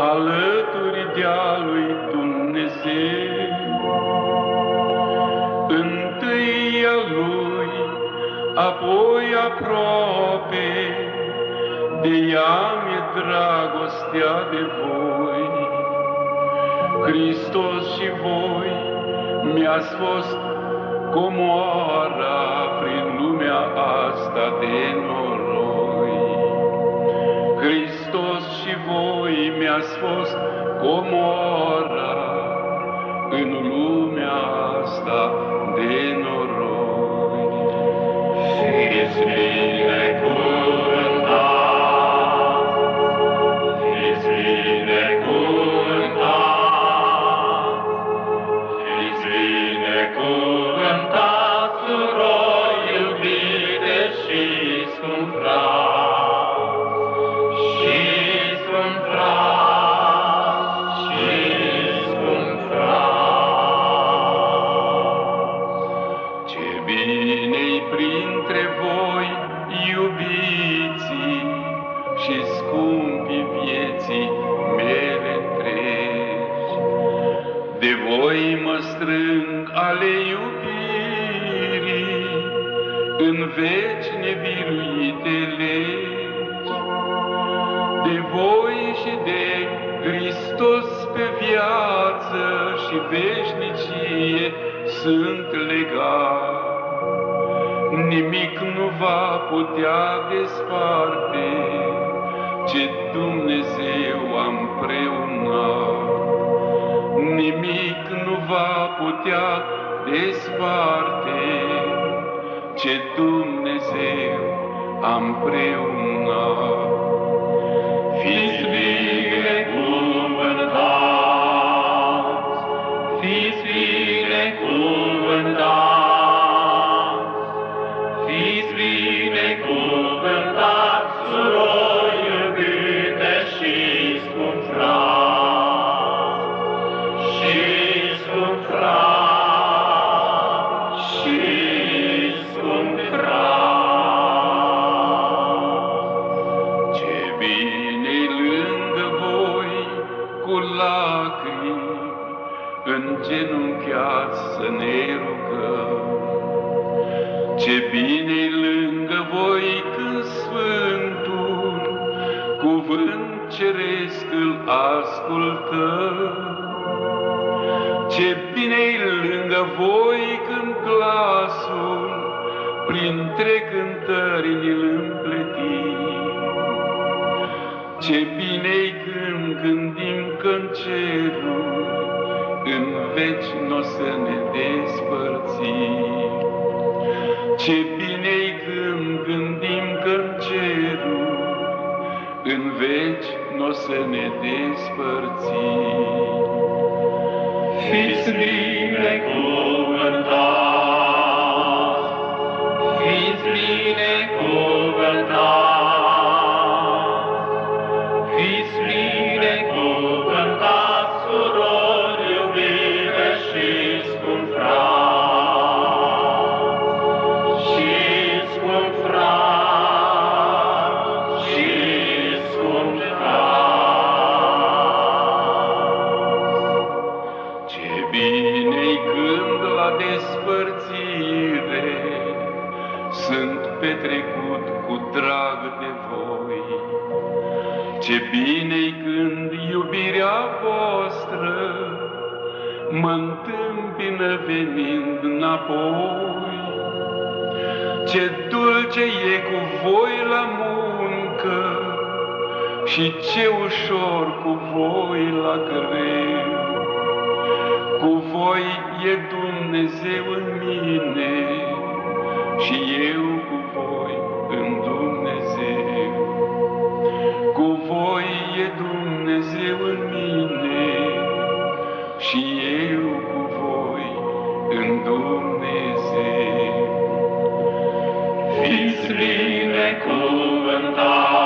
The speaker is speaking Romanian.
alături de-a lui Dumnezeu. Întâi a lui, apoi aproape, de ea mi-e dragostea de voi. Hristos și voi mi-ați fost comoara prin lumea asta de noroi. Hristos și voi mi-ați fost comoara în lumea asta de noroi. Fiți binecuvântați, fiți binecuvântați, fiți binecuvântați, surori iubite și scump frați, și scump frați, și scump frați. Ce bine-i printre voi, iubiții și scumpii vieții mele întregi. De voi mă strâng ale iubirii în veci nebiruite legi. De voi și de Hristos pe viață și veșnicie sunt legat. Nimic nu va putea desparte ce Dumnezeu a împreunat. Nimic nu va putea desparte ce Dumnezeu a împreunat. Fiți binecuvântați, fiți binecuvântați, fiți binecuvântați, surori iubite și scump frați, și scump frați, și scump frați. Ce bine-i lângă voi cu lacrimi îngenunchiați să ne rugăm. Ce bine-i lângă voi când Sfântul cuvânt ceresc îl ascultăm. Ce bine-i lângă voi când glasul printre cântări ni-l împletim. Ce bine-i când gândim că-n cerul în veci n-o să ne despărțim. Ce bine-i când gândim că-n cerul în veci n-o să ne despărțim. Fiți binecuvântați, fiți binecuvântați, fiți binecuvântați, surori iubite și scump frați, și scump frați, și scump frați. Ce bine-i când la despărțire sunt petrecut cu drag de voi. Ce bine-i când iubirea voastră mă întâmpină venind înapoi. Ce dulce e cu voi la muncă și ce ușor cu voi la greu. Cu voi e Dumnezeu în mine și eu cu voi în Dumnezeu. Cu voi e Dumnezeu în mine și eu cu voi în Dumnezeu. Fiți binecuvântați,